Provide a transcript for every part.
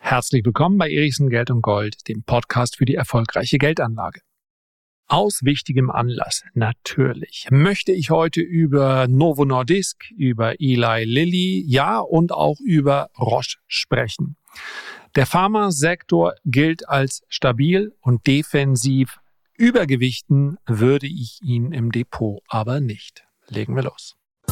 Herzlich willkommen bei Erichsen Geld und Gold, dem Podcast für die erfolgreiche Geldanlage. Aus wichtigem Anlass, natürlich, möchte ich heute über Novo Nordisk, über Eli Lilly, ja und auch über Roche sprechen. Der Pharmasektor gilt als stabil und defensiv. Übergewichten würde ich ihn im Depot aber nicht. Legen wir los.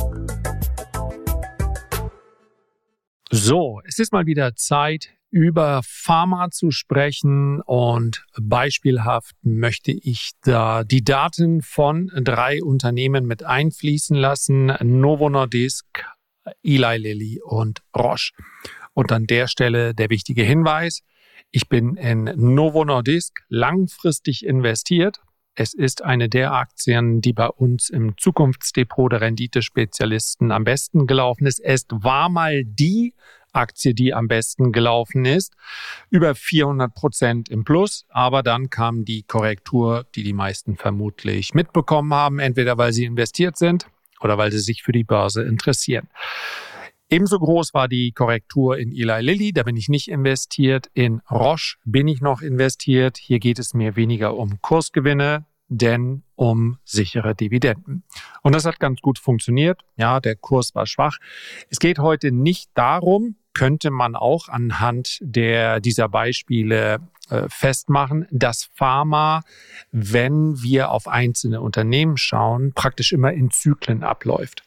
So, es ist mal wieder Zeit, über Pharma zu sprechen und beispielhaft möchte ich da die Daten von 3 Unternehmen mit einfließen lassen: Novo Nordisk, Eli Lilly und Roche. Und an der Stelle der wichtige Hinweis: Ich bin in Novo Nordisk langfristig investiert. Es ist eine der Aktien, die bei uns im Zukunftsdepot der Renditespezialisten am besten gelaufen ist. Es war mal die Aktie, die am besten gelaufen ist, über 400% im Plus. Aber dann kam die Korrektur, die die meisten vermutlich mitbekommen haben, entweder weil sie investiert sind oder weil sie sich für die Börse interessieren. Ebenso groß war die Korrektur in Eli Lilly, da bin ich nicht investiert. In Roche bin ich noch investiert. Hier geht es mir weniger um Kursgewinne, denn um sichere Dividenden. Und das hat ganz gut funktioniert. Ja, der Kurs war schwach. Es geht heute nicht darum, könnte man auch anhand dieser Beispiele festmachen, dass Pharma, wenn wir auf einzelne Unternehmen schauen, praktisch immer in Zyklen abläuft.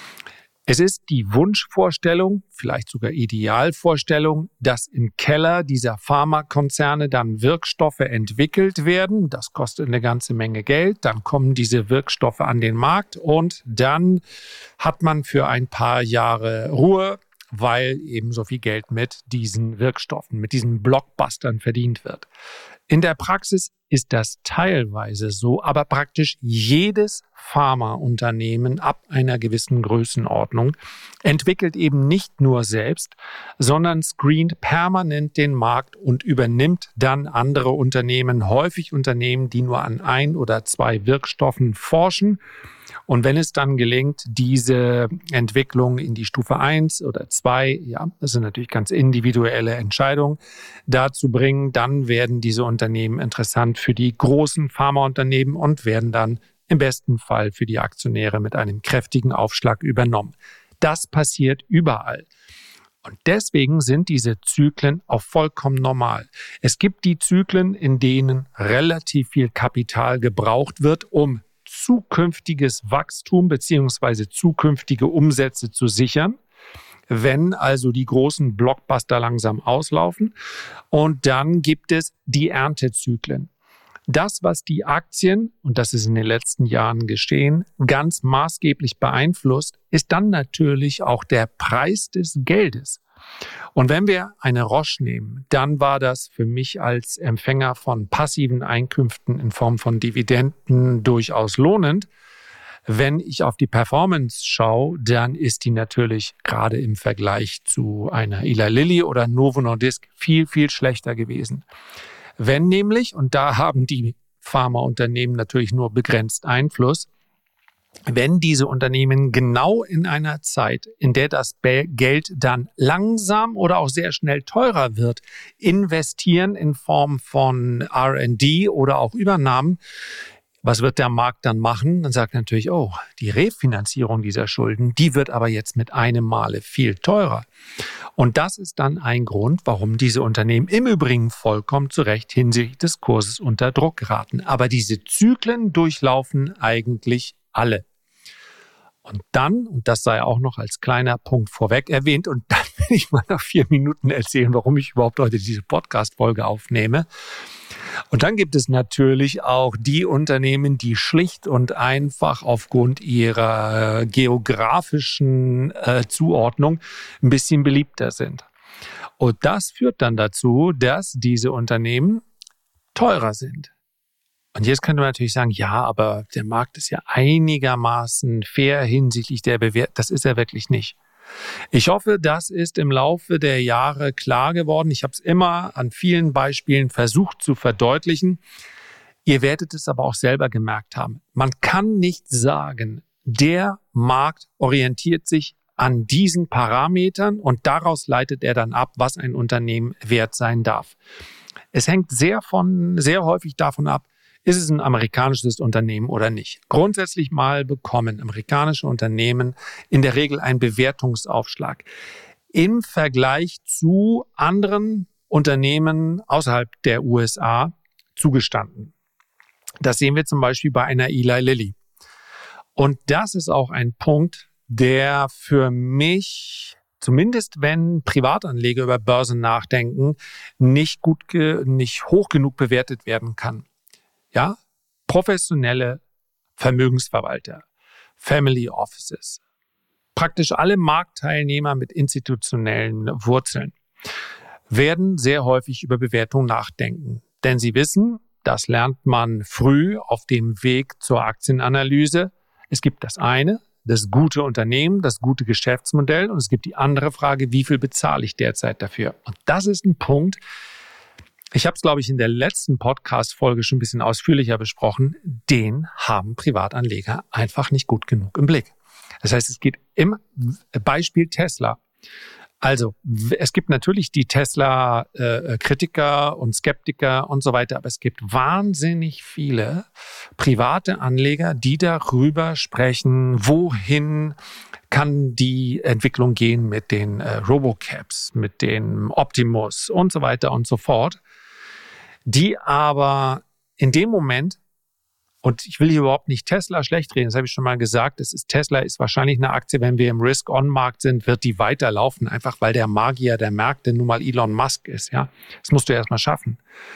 Es ist die Wunschvorstellung, vielleicht sogar Idealvorstellung, dass im Keller dieser Pharmakonzerne dann Wirkstoffe entwickelt werden. Das kostet eine ganze Menge Geld. Dann kommen diese Wirkstoffe an den Markt und dann hat man für ein paar Jahre Ruhe, weil eben so viel Geld mit diesen Wirkstoffen, mit diesen Blockbustern verdient wird. In der Praxis ist das teilweise so, aber praktisch jedes Pharmaunternehmen ab einer gewissen Größenordnung entwickelt eben nicht nur selbst, sondern screent permanent den Markt und übernimmt dann andere Unternehmen, häufig Unternehmen, die nur an 1 oder 2 Wirkstoffen forschen. Und wenn es dann gelingt, diese Entwicklung in die Stufe 1 oder 2, ja, das sind natürlich ganz individuelle Entscheidungen, dazu bringen, dann werden diese Unternehmen interessant für die großen Pharmaunternehmen und werden dann im besten Fall für die Aktionäre mit einem kräftigen Aufschlag übernommen. Das passiert überall. Und deswegen sind diese Zyklen auch vollkommen normal. Es gibt die Zyklen, in denen relativ viel Kapital gebraucht wird, um zukünftiges Wachstum bzw. zukünftige Umsätze zu sichern, wenn also die großen Blockbuster langsam auslaufen. Und dann gibt es die Erntezyklen. Das, was die Aktien, und das ist in den letzten Jahren geschehen, ganz maßgeblich beeinflusst, ist dann natürlich auch der Preis des Geldes. Und wenn wir eine Roche nehmen, dann war das für mich als Empfänger von passiven Einkünften in Form von Dividenden durchaus lohnend. Wenn ich auf die Performance schaue, dann ist die natürlich gerade im Vergleich zu einer Eli Lilly oder Novo Nordisk viel, viel schlechter gewesen. Wenn nämlich, und da haben die Pharmaunternehmen natürlich nur begrenzt Einfluss, wenn diese Unternehmen genau in einer Zeit, in der das Geld dann langsam oder auch sehr schnell teurer wird, investieren in Form von R&D oder auch Übernahmen, was wird der Markt dann machen? Dann sagt er natürlich, oh, die Refinanzierung dieser Schulden, die wird aber jetzt mit einem Male viel teurer. Und das ist dann ein Grund, warum diese Unternehmen im Übrigen vollkommen zu Recht hinsichtlich des Kurses unter Druck geraten. Aber diese Zyklen durchlaufen eigentlich alle. Und dann, und das sei auch noch als kleiner Punkt vorweg erwähnt, und dann will ich mal nach 4 Minuten erzählen, warum ich überhaupt heute diese Podcast-Folge aufnehme. Und dann gibt es natürlich auch die Unternehmen, die schlicht und einfach aufgrund ihrer geografischen Zuordnung ein bisschen beliebter sind. Und das führt dann dazu, dass diese Unternehmen teurer sind. Und jetzt könnte man natürlich sagen, ja, aber der Markt ist ja einigermaßen fair hinsichtlich der Bewertung. Das ist er wirklich nicht. Ich hoffe, das ist im Laufe der Jahre klar geworden. Ich habe es immer an vielen Beispielen versucht zu verdeutlichen. Ihr werdet es aber auch selber gemerkt haben. Man kann nicht sagen, der Markt orientiert sich an diesen Parametern und daraus leitet er dann ab, was ein Unternehmen wert sein darf. Es hängt sehr häufig davon ab, ist es ein amerikanisches Unternehmen oder nicht. Grundsätzlich mal bekommen amerikanische Unternehmen in der Regel einen Bewertungsaufschlag im Vergleich zu anderen Unternehmen außerhalb der USA zugestanden. Das sehen wir zum Beispiel bei einer Eli Lilly. Und das ist auch ein Punkt, der für mich, zumindest wenn Privatanleger über Börsen nachdenken, nicht hoch genug bewertet werden kann. Ja, professionelle Vermögensverwalter, Family Offices, praktisch alle Marktteilnehmer mit institutionellen Wurzeln werden sehr häufig über Bewertung nachdenken. Denn sie wissen, das lernt man früh auf dem Weg zur Aktienanalyse. Es gibt das gute Unternehmen, das gute Geschäftsmodell und es gibt die andere Frage, wie viel bezahle ich derzeit dafür? Und das ist ein Punkt, ich habe es, glaube ich, in der letzten Podcast-Folge schon ein bisschen ausführlicher besprochen, den haben Privatanleger einfach nicht gut genug im Blick. Das heißt, es geht im Beispiel Tesla. Also es gibt natürlich die Tesla-Kritiker und Skeptiker und so weiter, aber es gibt wahnsinnig viele private Anleger, die darüber sprechen, wohin kann die Entwicklung gehen mit den Robocaps, mit den Optimus und so weiter und so fort, die aber in dem Moment, und ich will hier überhaupt nicht Tesla schlecht reden, das habe ich schon mal gesagt, Tesla ist wahrscheinlich eine Aktie, wenn wir im Risk-on-Markt sind, wird die weiterlaufen, einfach weil der Magier der Märkte nun mal Elon Musk ist. Ja, das musst du erst mal schaffen.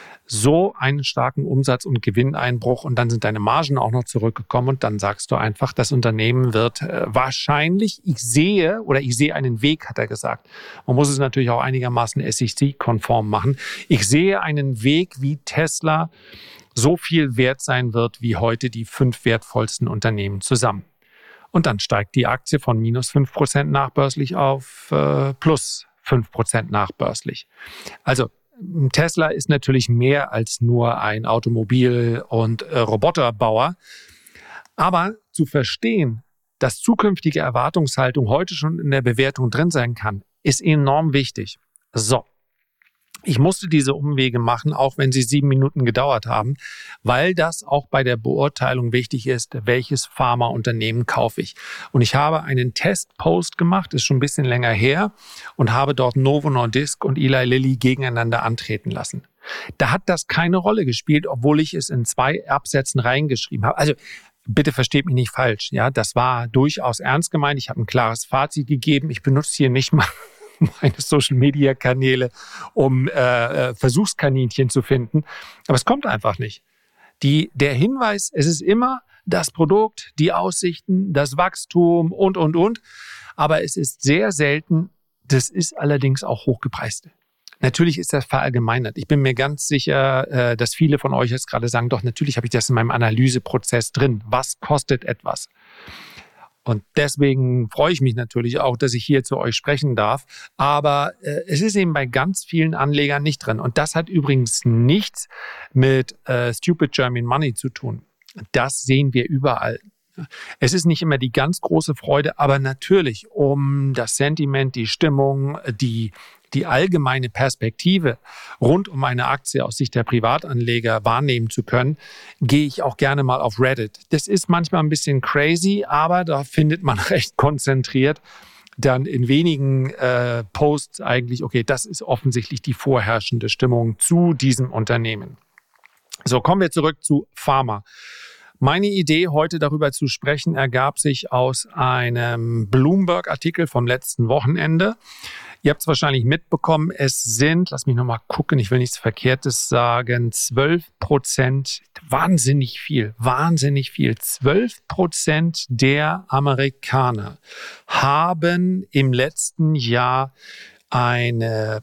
So einen starken Umsatz- und Gewinneinbruch und dann sind deine Margen auch noch zurückgekommen und dann sagst du einfach, das Unternehmen wird wahrscheinlich, ich sehe einen Weg, hat er gesagt. Man muss es natürlich auch einigermaßen SEC-konform machen. Ich sehe einen Weg, wie Tesla so viel wert sein wird wie heute die 5 wertvollsten Unternehmen zusammen. Und dann steigt die Aktie von minus 5% nachbörslich auf plus 5% nachbörslich. Also Tesla ist natürlich mehr als nur ein Automobil- und Roboterbauer. Aber zu verstehen, dass zukünftige Erwartungshaltung heute schon in der Bewertung drin sein kann, ist enorm wichtig. So. Ich musste diese Umwege machen, auch wenn sie 7 Minuten gedauert haben, weil das auch bei der Beurteilung wichtig ist, welches Pharmaunternehmen kaufe ich. Und ich habe einen Testpost gemacht, ist schon ein bisschen länger her, und habe dort Novo Nordisk und Eli Lilly gegeneinander antreten lassen. Da hat das keine Rolle gespielt, obwohl ich es in 2 Absätzen reingeschrieben habe. Also bitte versteht mich nicht falsch. Ja, das war durchaus ernst gemeint. Ich habe ein klares Fazit gegeben. Ich benutze hier nicht mal meine Social-Media-Kanäle, um Versuchskaninchen zu finden. Aber es kommt einfach nicht. Der Hinweis, es ist immer das Produkt, die Aussichten, das Wachstum und. Aber es ist sehr selten, das ist allerdings auch hochgepreist. Natürlich ist das verallgemeinert. Ich bin mir ganz sicher, dass viele von euch jetzt gerade sagen, doch, natürlich habe ich das in meinem Analyseprozess drin. Was kostet etwas? Und deswegen freue ich mich natürlich auch, dass ich hier zu euch sprechen darf. Aber es ist eben bei ganz vielen Anlegern nicht drin. Und das hat übrigens nichts mit Stupid German Money zu tun. Das sehen wir überall. Es ist nicht immer die ganz große Freude, aber natürlich, um das Sentiment, die Stimmung, die allgemeine Perspektive rund um eine Aktie aus Sicht der Privatanleger wahrnehmen zu können, gehe ich auch gerne mal auf Reddit. Das ist manchmal ein bisschen crazy, aber da findet man recht konzentriert dann in wenigen Posts eigentlich, okay, das ist offensichtlich die vorherrschende Stimmung zu diesem Unternehmen. So, kommen wir zurück zu Pharma. Meine Idee, heute darüber zu sprechen, ergab sich aus einem Bloomberg-Artikel vom letzten Wochenende. Ihr habt es wahrscheinlich mitbekommen, es sind, lass mich nochmal gucken, ich will nichts Verkehrtes sagen, 12%, wahnsinnig viel. 12% der Amerikaner haben im letzten Jahr eine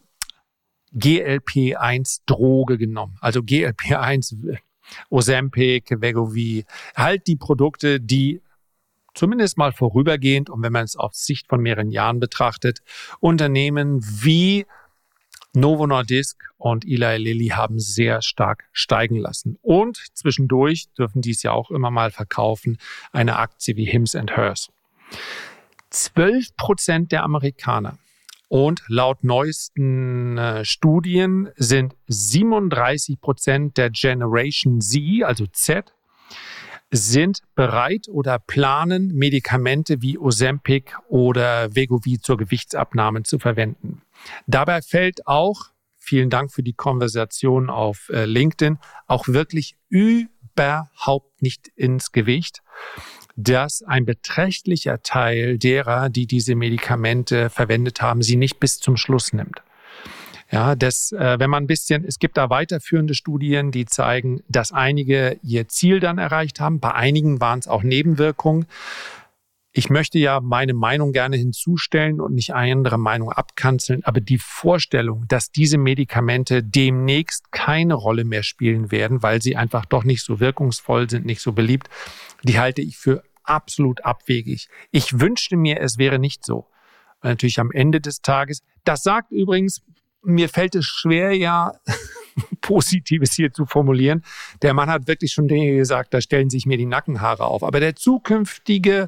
GLP-1-Droge genommen. Also GLP-1, Ozempic, Wegovy, halt die Produkte, die zumindest mal vorübergehend, und wenn man es auf Sicht von mehreren Jahren betrachtet, Unternehmen wie Novo Nordisk und Eli Lilly haben sehr stark steigen lassen. Und zwischendurch dürfen die es ja auch immer mal verkaufen, eine Aktie wie Hims & Hers. 12% der Amerikaner und laut neuesten Studien sind 37% der Generation Z, also Z, sind bereit oder planen, Medikamente wie Ozempic oder Wegovy zur Gewichtsabnahme zu verwenden. Dabei fällt auch, vielen Dank für die Konversation auf LinkedIn, auch wirklich überhaupt nicht ins Gewicht, dass ein beträchtlicher Teil derer, die diese Medikamente verwendet haben, sie nicht bis zum Schluss nimmt. Ja, wenn man ein bisschen, es gibt da weiterführende Studien, die zeigen, dass einige ihr Ziel dann erreicht haben. Bei einigen waren es auch Nebenwirkungen. Ich möchte ja meine Meinung gerne hinzustellen und nicht eine andere Meinung abkanzeln. Aber die Vorstellung, dass diese Medikamente demnächst keine Rolle mehr spielen werden, weil sie einfach doch nicht so wirkungsvoll sind, nicht so beliebt, die halte ich für absolut abwegig. Ich wünschte mir, es wäre nicht so. Weil natürlich am Ende des Tages, das sagt übrigens, mir fällt es schwer, ja, Positives hier zu formulieren. Der Mann hat wirklich schon Dinge gesagt, da stellen sich mir die Nackenhaare auf. Aber der zukünftige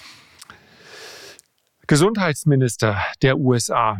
Gesundheitsminister der USA,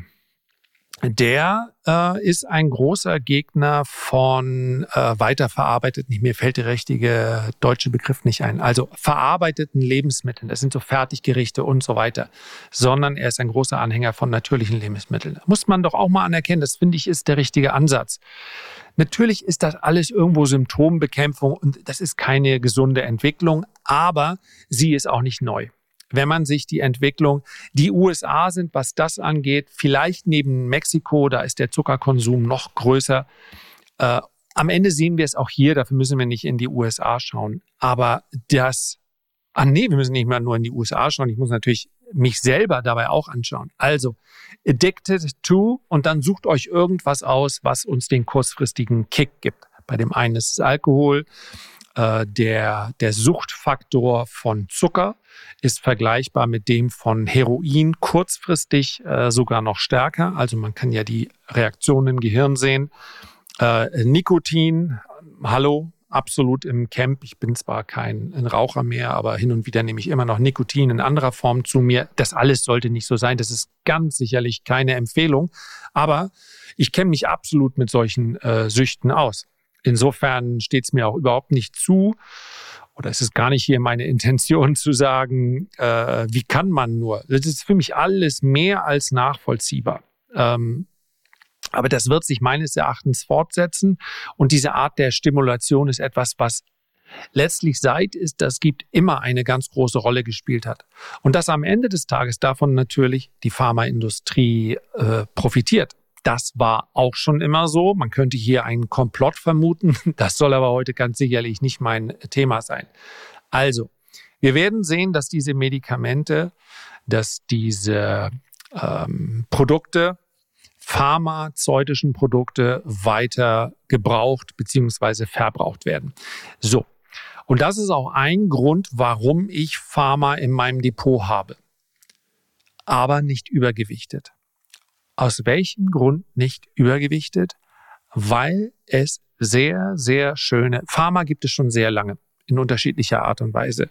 der ist ein großer Gegner von weiterverarbeiteten, mir fällt der richtige deutsche Begriff nicht ein, also verarbeiteten Lebensmitteln, das sind so Fertiggerichte und so weiter, sondern er ist ein großer Anhänger von natürlichen Lebensmitteln. Da muss man doch auch mal anerkennen, das finde ich ist der richtige Ansatz. Natürlich ist das alles irgendwo Symptombekämpfung und das ist keine gesunde Entwicklung, aber sie ist auch nicht neu. Wenn man sich die Entwicklung, die USA sind, was das angeht, vielleicht neben Mexiko, da ist der Zuckerkonsum noch größer. Am Ende sehen wir es auch hier, dafür müssen wir nicht in die USA schauen. Aber wir müssen nicht mal nur in die USA schauen, ich muss natürlich mich selber dabei auch anschauen. Also, addicted to und dann sucht euch irgendwas aus, was uns den kurzfristigen Kick gibt. Bei dem einen ist es Alkohol. Der Suchtfaktor von Zucker ist vergleichbar mit dem von Heroin, kurzfristig sogar noch stärker. Also man kann ja die Reaktionen im Gehirn sehen. Nikotin, hallo, absolut im Camp. Ich bin zwar kein Raucher mehr, aber hin und wieder nehme ich immer noch Nikotin in anderer Form zu mir. Das alles sollte nicht so sein. Das ist ganz sicherlich keine Empfehlung. Aber ich kenne mich absolut mit solchen Süchten aus. Insofern steht es mir auch überhaupt nicht zu, oder es ist gar nicht hier meine Intention zu sagen, wie kann man nur. Das ist für mich alles mehr als nachvollziehbar. Aber das wird sich meines Erachtens fortsetzen. Und diese Art der Stimulation ist etwas, was letztlich seit es das gibt, immer eine ganz große Rolle gespielt hat. Und dass am Ende des Tages davon natürlich die Pharmaindustrie profitiert. Das war auch schon immer so. Man könnte hier einen Komplott vermuten. Das soll aber heute ganz sicherlich nicht mein Thema sein. Also, wir werden sehen, dass diese Medikamente, dass diese Produkte, pharmazeutischen Produkte weiter gebraucht bzw. verbraucht werden. So, und das ist auch ein Grund, warum ich Pharma in meinem Depot habe, aber nicht übergewichtet. Aus welchem Grund nicht übergewichtet? Weil es sehr, sehr schöne, Pharma gibt es schon sehr lange, in unterschiedlicher Art und Weise.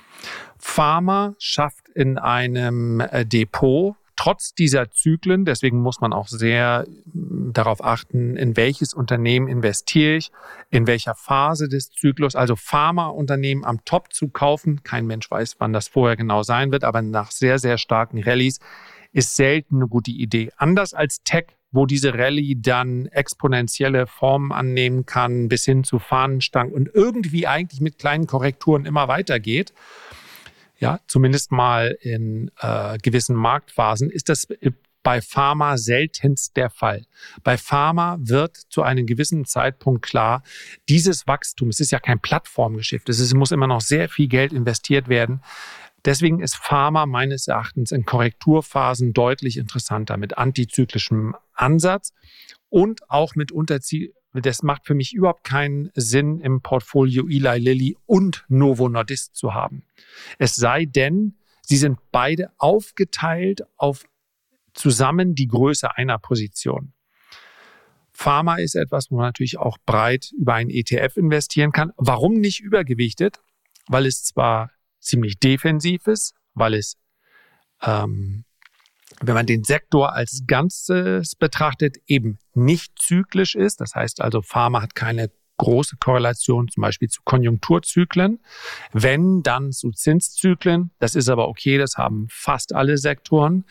Pharma schafft in einem Depot, trotz dieser Zyklen, deswegen muss man auch sehr darauf achten, in welches Unternehmen investiere ich, in welcher Phase des Zyklus, also Pharmaunternehmen am Top zu kaufen. Kein Mensch weiß, wann das vorher genau sein wird, aber nach sehr, sehr starken Rallyes ist selten eine gute Idee. Anders als Tech, wo diese Rallye dann exponentielle Formen annehmen kann, bis hin zu Fahnenstangen und irgendwie eigentlich mit kleinen Korrekturen immer weitergeht, ja, zumindest mal in gewissen Marktphasen, ist das bei Pharma seltenst der Fall. Bei Pharma wird zu einem gewissen Zeitpunkt klar, dieses Wachstum, es ist ja kein Plattformgeschäft, es muss immer noch sehr viel Geld investiert werden. Deswegen ist Pharma meines Erachtens in Korrekturphasen deutlich interessanter mit antizyklischem Ansatz und auch mit das macht für mich überhaupt keinen Sinn, im Portfolio Eli Lilly und Novo Nordisk zu haben. Es sei denn, sie sind beide aufgeteilt auf zusammen die Größe einer Position. Pharma ist etwas, wo man natürlich auch breit über einen ETF investieren kann. Warum nicht übergewichtet? Weil es zwar ziemlich defensiv ist, weil es wenn man den Sektor als Ganzes betrachtet, eben nicht zyklisch ist. Das heißt also, Pharma hat keine große Korrelation zum Beispiel zu Konjunkturzyklen. Wenn, dann zu Zinszyklen. Das ist aber okay, das haben fast alle Sektoren.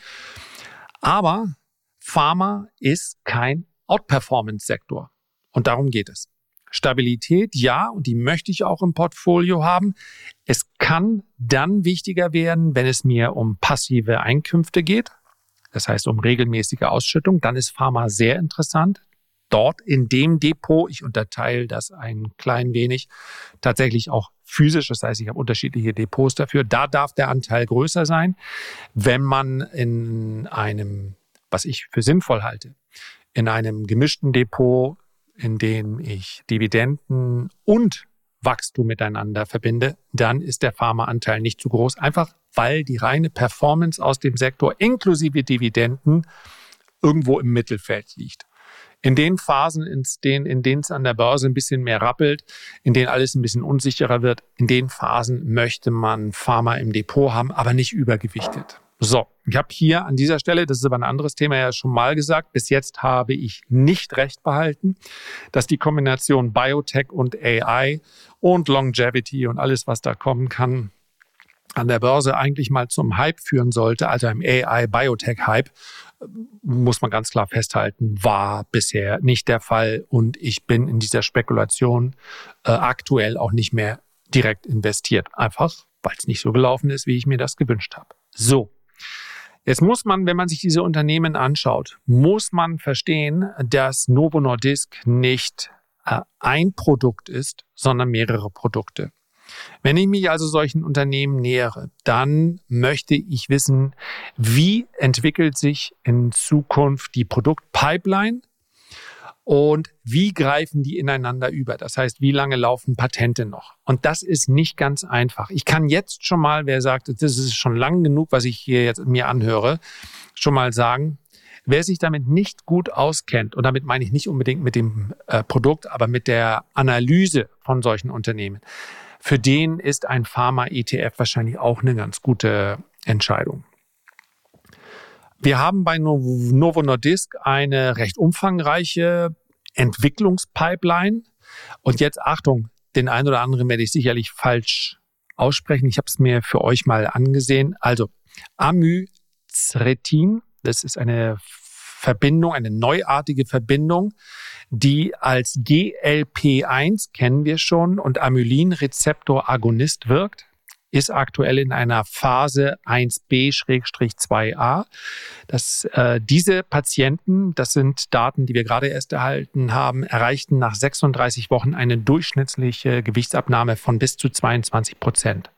Aber Pharma ist kein Outperformance-Sektor. Und darum geht es. Stabilität, ja, und die möchte ich auch im Portfolio haben. Es kann dann wichtiger werden, wenn es mir um passive Einkünfte geht. Das heißt, um regelmäßige Ausschüttung. Dann ist Pharma sehr interessant. Dort in dem Depot, ich unterteile das ein klein wenig, tatsächlich auch physisch. Das heißt, ich habe unterschiedliche Depots dafür. Da darf der Anteil größer sein. Wenn man in einem, was ich für sinnvoll halte, in einem gemischten Depot, in dem ich Dividenden und Wachstum miteinander verbinde, dann ist der Pharmaanteil nicht zu groß. Einfach weil die reine Performance aus dem Sektor inklusive Dividenden irgendwo im Mittelfeld liegt. In den Phasen, in denen es an der Börse ein bisschen mehr rappelt, in denen alles ein bisschen unsicherer wird, in den Phasen möchte man Pharma im Depot haben, aber nicht übergewichtet. So, ich habe hier an dieser Stelle, das ist aber ein anderes Thema, ja schon mal gesagt, bis jetzt habe ich nicht recht behalten, dass die Kombination Biotech und AI und Longevity und alles, was da kommen kann, an der Börse eigentlich mal zum Hype führen sollte, also einem AI-Biotech-Hype, muss man ganz klar festhalten, war bisher nicht der Fall und ich bin in dieser Spekulation aktuell auch nicht mehr direkt investiert. Einfach, weil es nicht so gelaufen ist, wie ich mir das gewünscht habe. So, jetzt muss man, wenn man sich diese Unternehmen anschaut, muss man verstehen, dass Novo Nordisk nicht ein Produkt ist, sondern mehrere Produkte. Wenn ich mich also solchen Unternehmen nähere, dann möchte ich wissen, wie entwickelt sich in Zukunft die Produktpipeline und wie greifen die ineinander über. Das heißt, wie lange laufen Patente noch? Und das ist nicht ganz einfach. Ich kann jetzt schon mal, wer sagt, das ist schon lang genug, was ich hier jetzt mir anhöre, schon mal sagen, wer sich damit nicht gut auskennt, und damit meine ich nicht unbedingt mit dem Produkt, aber mit der Analyse von solchen Unternehmen, für den ist ein Pharma-ETF wahrscheinlich auch eine ganz gute Entscheidung. Wir haben bei Novo Nordisk eine recht umfangreiche Entwicklungspipeline. Und jetzt Achtung, den einen oder anderen werde ich sicherlich falsch aussprechen. Ich habe es mir für euch mal angesehen. Also Amycretin, das ist eine Verbindung, eine neuartige Verbindung, die als GLP-1 kennen wir schon und Amylin-Rezeptor-Agonist wirkt, ist aktuell in einer Phase 1b/2a. Diese Patienten, das sind Daten, die wir gerade erst erhalten haben, erreichten nach 36 Wochen eine durchschnittliche Gewichtsabnahme von bis zu 22%.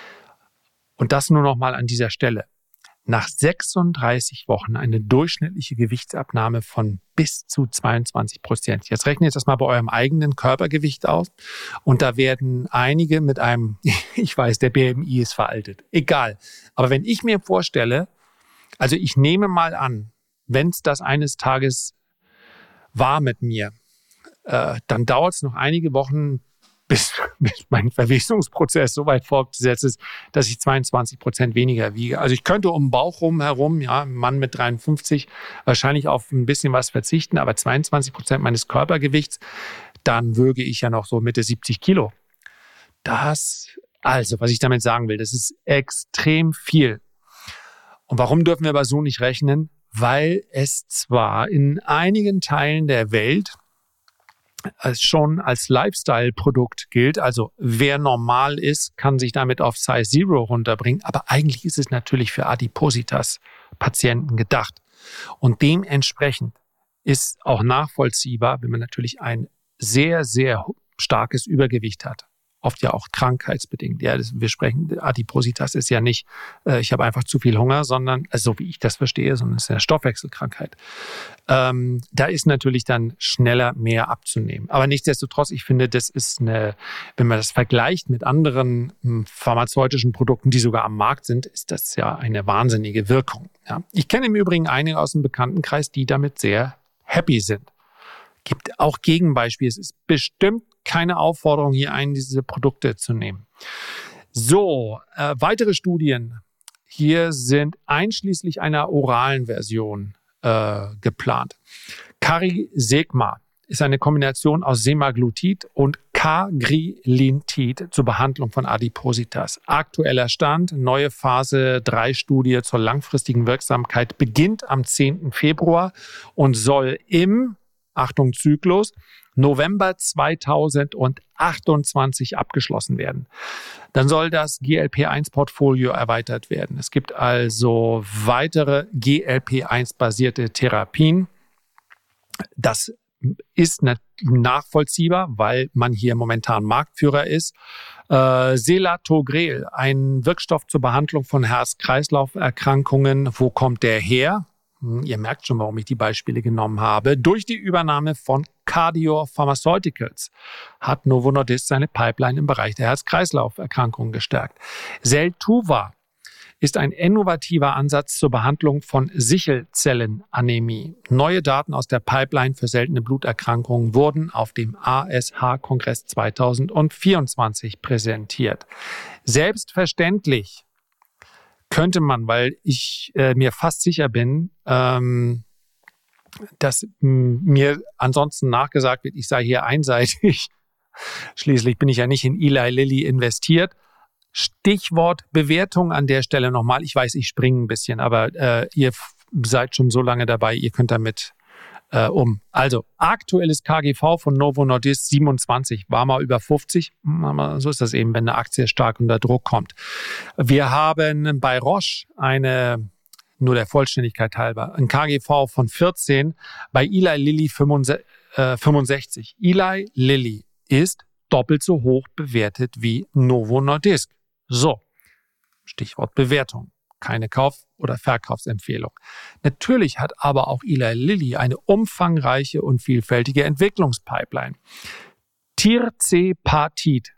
Und das nur noch mal an dieser Stelle. Nach 36 Wochen eine durchschnittliche Gewichtsabnahme von bis zu 22%. Jetzt rechnet das mal bei eurem eigenen Körpergewicht aus. Und da werden einige mit einem, ich weiß, der BMI ist veraltet. Egal. Aber wenn ich mir vorstelle, also ich nehme mal an, wenn es das eines Tages war mit mir, dann dauert es noch einige Wochen, bis mein Verwesungsprozess so weit fortgesetzt ist, dass ich 22% weniger wiege. Also ich könnte um den Bauch herum, ja, ein Mann mit 53, wahrscheinlich auf ein bisschen was verzichten, aber 22% meines Körpergewichts, dann wöge ich ja noch so Mitte 70 Kilo. Was ich damit sagen will, das ist extrem viel. Und warum dürfen wir aber so nicht rechnen? Weil es zwar in einigen Teilen der Welt schon als Lifestyle-Produkt gilt. Also wer normal ist, kann sich damit auf Size Zero runterbringen. Aber eigentlich ist es natürlich für Adipositas-Patienten gedacht. Und dementsprechend ist auch nachvollziehbar, wenn man natürlich ein sehr, sehr starkes Übergewicht hat. Oft ja auch krankheitsbedingt. Ja, wir sprechen, Adipositas ist ja nicht, ich habe einfach zu viel Hunger, sondern, also so wie ich das verstehe, sondern es ist eine Stoffwechselkrankheit. Da ist natürlich dann schneller mehr abzunehmen. Aber nichtsdestotrotz, ich finde, das ist wenn man das vergleicht mit anderen pharmazeutischen Produkten, die sogar am Markt sind, ist das ja eine wahnsinnige Wirkung. Ja. Ich kenne im Übrigen einige aus dem Bekanntenkreis, die damit sehr happy sind. Gibt auch Gegenbeispiele. Es ist bestimmt keine Aufforderung, hier diese Produkte zu nehmen. So, weitere Studien. Hier sind einschließlich einer oralen Version geplant. Carisegma ist eine Kombination aus Semaglutid und Cagrilintid zur Behandlung von Adipositas. Aktueller Stand, neue Phase 3 Studie zur langfristigen Wirksamkeit beginnt am 10. Februar und soll im, Achtung Zyklus, November 2028 abgeschlossen werden. Dann soll das GLP-1-Portfolio erweitert werden. Es gibt also weitere GLP-1-basierte Therapien. Das ist nachvollziehbar, weil man hier momentan Marktführer ist. Selatogrel, ein Wirkstoff zur Behandlung von Herz-Kreislauf-Erkrankungen. Wo kommt der her? Ihr merkt schon, warum ich die Beispiele genommen habe. Durch die Übernahme von Cardior Pharmaceuticals hat Novo Nordisk seine Pipeline im Bereich der Herz-Kreislauf-Erkrankungen gestärkt. Seltuva ist ein innovativer Ansatz zur Behandlung von Sichelzellenanämie. Neue Daten aus der Pipeline für seltene Bluterkrankungen wurden auf dem ASH-Kongress 2024 präsentiert. Selbstverständlich könnte man, weil ich mir fast sicher bin, dass mir ansonsten nachgesagt wird, ich sei hier einseitig. Schließlich bin ich ja nicht in Eli Lilly investiert. Stichwort Bewertung an der Stelle nochmal. Ich weiß, ich springe ein bisschen, aber ihr seid schon so lange dabei, ihr könnt damit um. Also, aktuelles KGV von Novo Nordisk 27, war mal über 50. Aber so ist das eben, wenn eine Aktie stark unter Druck kommt. Wir haben bei Roche nur der Vollständigkeit halber, ein KGV von 14, bei Eli Lilly 65. Eli Lilly ist doppelt so hoch bewertet wie Novo Nordisk. So, Stichwort Bewertung. Keine Kauf- oder Verkaufsempfehlung. Natürlich hat aber auch Eli Lilly eine umfangreiche und vielfältige Entwicklungspipeline. Tirzepatid,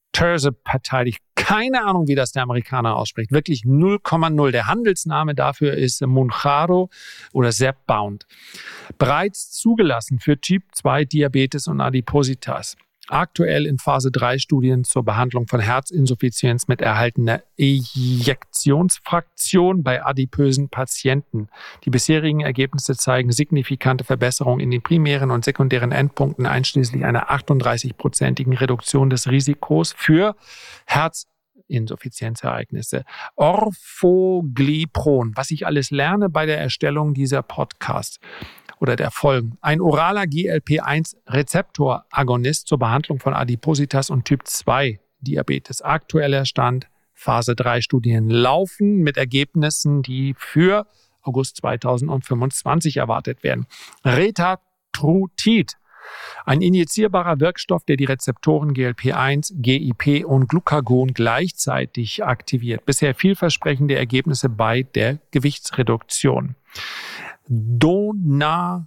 keine Ahnung, wie das der Amerikaner ausspricht, wirklich 0,0. Der Handelsname dafür ist Mounjaro oder Zepbound. Bereits zugelassen für Typ 2 Diabetes und Adipositas. Aktuell in Phase 3 Studien zur Behandlung von Herzinsuffizienz mit erhaltener Ejektionsfraktion bei adipösen Patienten. Die bisherigen Ergebnisse zeigen signifikante Verbesserungen in den primären und sekundären Endpunkten, einschließlich einer 38-prozentigen Reduktion des Risikos für Herzinsuffizienzereignisse. Orforglipron, was ich alles lerne bei der Erstellung dieser Podcasts oder der Folgen. Ein oraler GLP-1-Rezeptor-Agonist zur Behandlung von Adipositas und Typ 2 Diabetes. Aktueller Stand, Phase 3 Studien laufen mit Ergebnissen, die für August 2025 erwartet werden. Retatrutid, ein injizierbarer Wirkstoff, der die Rezeptoren GLP-1, GIP und Glucagon gleichzeitig aktiviert. Bisher vielversprechende Ergebnisse bei der Gewichtsreduktion. Donanemab,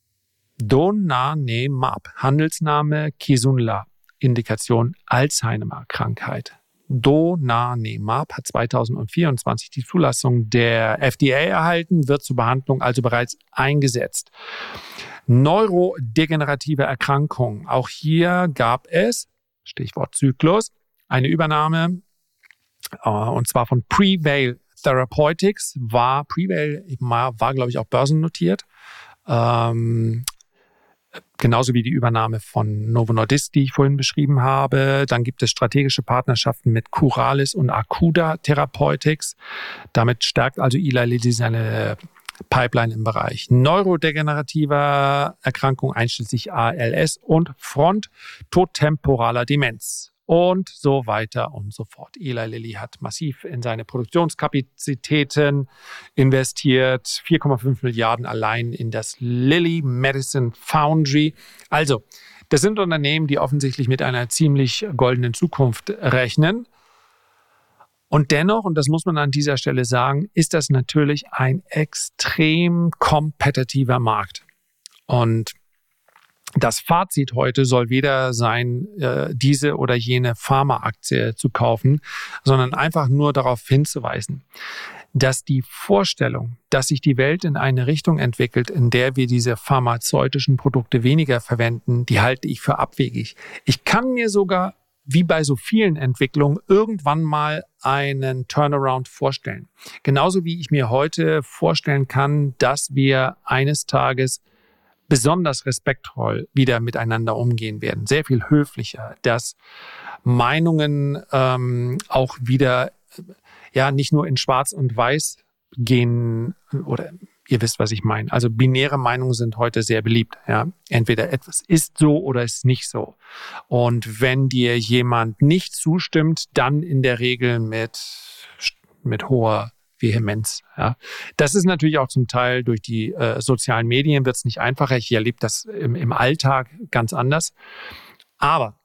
Handelsname Kisunla, Indikation Alzheimer-Krankheit. Donanemab hat 2024 die Zulassung der FDA erhalten, wird zur Behandlung also bereits eingesetzt. Neurodegenerative Erkrankungen. Auch hier gab es, Stichwort Zyklus, eine Übernahme und zwar von Prevail Therapeutics. Prevail war, glaube ich, auch börsennotiert. Genauso wie die Übernahme von Novo Nordisk, die ich vorhin beschrieben habe. Dann gibt es strategische Partnerschaften mit Curalis und Acuda Therapeutics. Damit stärkt also Eli Lilly seine Pipeline im Bereich neurodegenerativer Erkrankungen, einschließlich ALS und frontotemporaler Demenz. Und so weiter und so fort. Eli Lilly hat massiv in seine Produktionskapazitäten investiert. 4,5 Milliarden allein in das Lilly Medicine Foundry. Also, das sind Unternehmen, die offensichtlich mit einer ziemlich goldenen Zukunft rechnen. Und dennoch, und das muss man an dieser Stelle sagen, ist das natürlich ein extrem kompetitiver Markt. Und das Fazit heute soll weder sein, diese oder jene Pharmaaktie zu kaufen, sondern einfach nur darauf hinzuweisen, dass die Vorstellung, dass sich die Welt in eine Richtung entwickelt, in der wir diese pharmazeutischen Produkte weniger verwenden, die halte ich für abwegig. Ich kann mir sogar wie bei so vielen Entwicklungen, irgendwann mal einen Turnaround vorstellen. Genauso wie ich mir heute vorstellen kann, dass wir eines Tages besonders respektvoll wieder miteinander umgehen werden. Sehr viel höflicher, dass Meinungen auch wieder nicht nur in Schwarz und Weiß gehen oder ihr wisst, was ich meine. Also binäre Meinungen sind heute sehr beliebt. Ja? Entweder etwas ist so oder ist nicht so. Und wenn dir jemand nicht zustimmt, dann in der Regel mit hoher Vehemenz. Ja? Das ist natürlich auch zum Teil durch die sozialen Medien wird es nicht einfacher. Ich erlebe das im Alltag ganz anders. Aber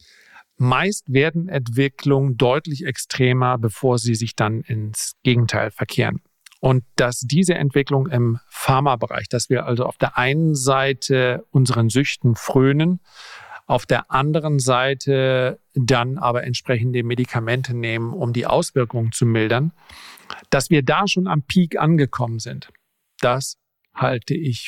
meist werden Entwicklungen deutlich extremer, bevor sie sich dann ins Gegenteil verkehren. Und dass diese Entwicklung im Pharmabereich, dass wir also auf der einen Seite unseren Süchten frönen, auf der anderen Seite dann aber entsprechende Medikamente nehmen, um die Auswirkungen zu mildern, dass wir da schon am Peak angekommen sind, das halte ich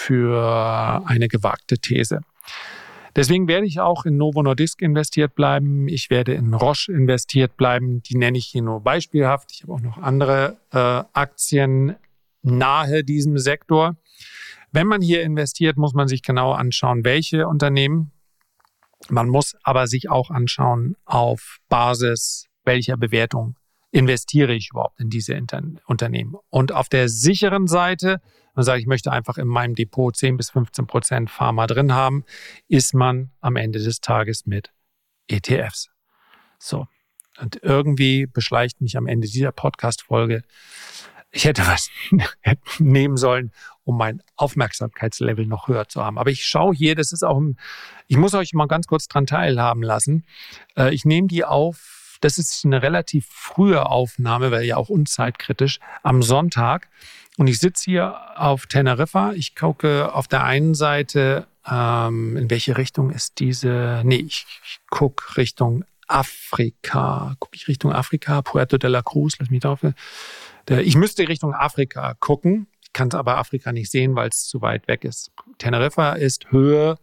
für eine gewagte These. Deswegen werde ich auch in Novo Nordisk investiert bleiben. Ich werde in Roche investiert bleiben. Die nenne ich hier nur beispielhaft. Ich habe auch noch andere Aktien nahe diesem Sektor. Wenn man hier investiert, muss man sich genau anschauen, welche Unternehmen. Man muss aber sich auch anschauen, auf Basis welcher Bewertung investiere ich überhaupt in diese Unternehmen. Und auf der sicheren Seite, man sagt, ich möchte einfach in meinem Depot 10-15% Pharma drin haben, ist man am Ende des Tages mit ETFs. So. Und irgendwie beschleicht mich am Ende dieser Podcast-Folge, ich hätte was nehmen sollen, um mein Aufmerksamkeitslevel noch höher zu haben. Aber ich schaue hier, das ist auch, ich muss euch mal ganz kurz dran teilhaben lassen. Ich nehme die auf, das ist eine relativ frühe Aufnahme, weil ja auch unzeitkritisch, am Sonntag. Und ich sitze hier auf Teneriffa. Ich gucke auf der einen Seite, in welche Richtung ist diese? Nee, ich gucke Richtung Afrika. Gucke ich Richtung Afrika? Puerto de la Cruz, lass mich drauf. Ich müsste Richtung Afrika gucken. Ich kann es aber Afrika nicht sehen, weil es zu weit weg ist. Teneriffa ist Höhe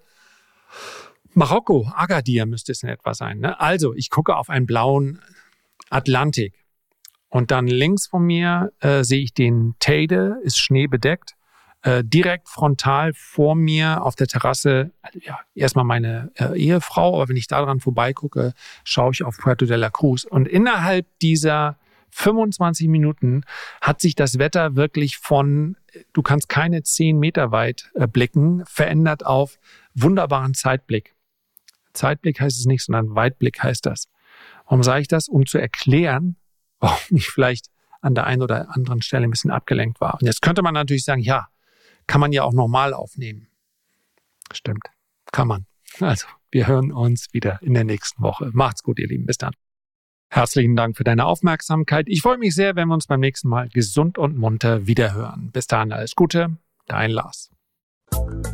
Marokko, Agadir müsste es in etwa sein. Ne? Also, ich gucke auf einen blauen Atlantik. Und dann links von mir sehe ich den Teide, ist schneebedeckt. Direkt frontal vor mir auf der Terrasse, also erstmal meine Ehefrau, aber wenn ich da dran vorbeigucke, schaue ich auf Puerto de la Cruz. Und innerhalb dieser 25 Minuten hat sich das Wetter wirklich von, du kannst keine 10 Meter weit blicken, verändert auf wunderbaren Zeitblick. Zeitblick heißt es nicht, sondern Weitblick heißt das. Warum sage ich das? Um zu erklären, warum ich vielleicht an der einen oder anderen Stelle ein bisschen abgelenkt war. Und jetzt könnte man natürlich sagen, ja, kann man ja auch normal aufnehmen. Stimmt, kann man. Also, wir hören uns wieder in der nächsten Woche. Macht's gut, ihr Lieben. Bis dann. Herzlichen Dank für deine Aufmerksamkeit. Ich freue mich sehr, wenn wir uns beim nächsten Mal gesund und munter wiederhören. Bis dahin alles Gute, dein Lars.